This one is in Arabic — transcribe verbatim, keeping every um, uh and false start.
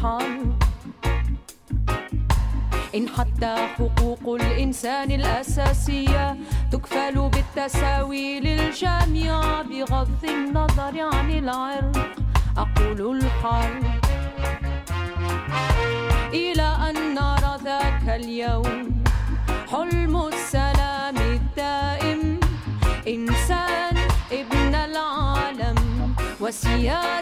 الحل، إن حتى حقوق الإنسان الأساسية تكفل بالتساوي للجميع بغض النظر عن العرق، أقول الحل إلى أن نرى ذاك اليوم حلم السلام الدائم، إنسان ابن العالم وسيادة